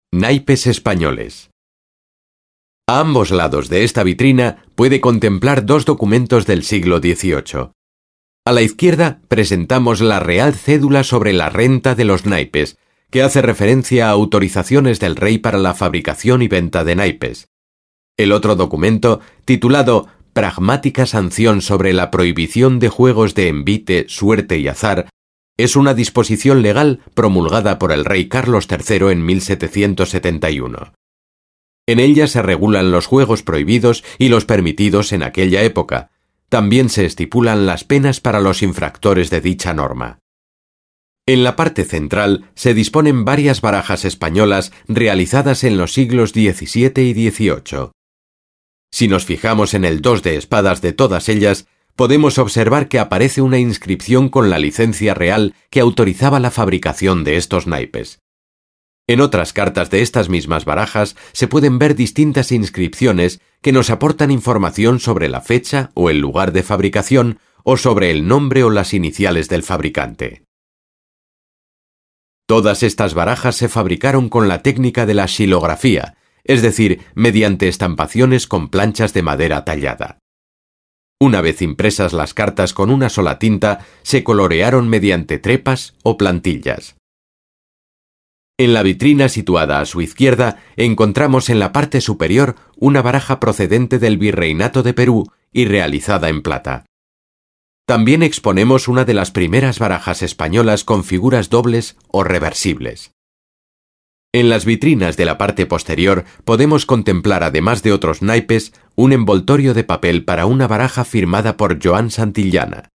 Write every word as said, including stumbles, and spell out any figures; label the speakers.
Speaker 1: Naipes españoles. A ambos lados de esta vitrina puede contemplar dos documentos del siglo dieciocho. A la izquierda presentamos la Real Cédula sobre la renta de los naipes, que hace referencia a autorizaciones del rey para la fabricación y venta de naipes. El otro documento, titulado Pragmática sanción sobre la prohibición de juegos de envite, suerte y azar, es una disposición legal promulgada por el rey Carlos tercero en mil setecientos setenta y uno. En ella se regulan los juegos prohibidos y los permitidos en aquella época. También se estipulan las penas para los infractores de dicha norma. En la parte central se disponen varias barajas españolas realizadas en los siglos diecisiete y dieciocho. Si nos fijamos en el dos de espadas de todas ellas, podemos observar que aparece una inscripción con la licencia real que autorizaba la fabricación de estos naipes. En otras cartas de estas mismas barajas se pueden ver distintas inscripciones que nos aportan información sobre la fecha o el lugar de fabricación o sobre el nombre o las iniciales del fabricante. Todas estas barajas se fabricaron con la técnica de la xilografía, es decir, mediante estampaciones con planchas de madera tallada. Una vez impresas las cartas con una sola tinta, se colorearon mediante trepas o plantillas. En la vitrina situada a su izquierda encontramos en la parte superior una baraja procedente del Virreinato de Perú y realizada en plata. También exponemos una de las primeras barajas españolas con figuras dobles o reversibles. En las vitrinas de la parte posterior podemos contemplar, además de otros naipes, un envoltorio de papel para una baraja firmada por Joan Santillana.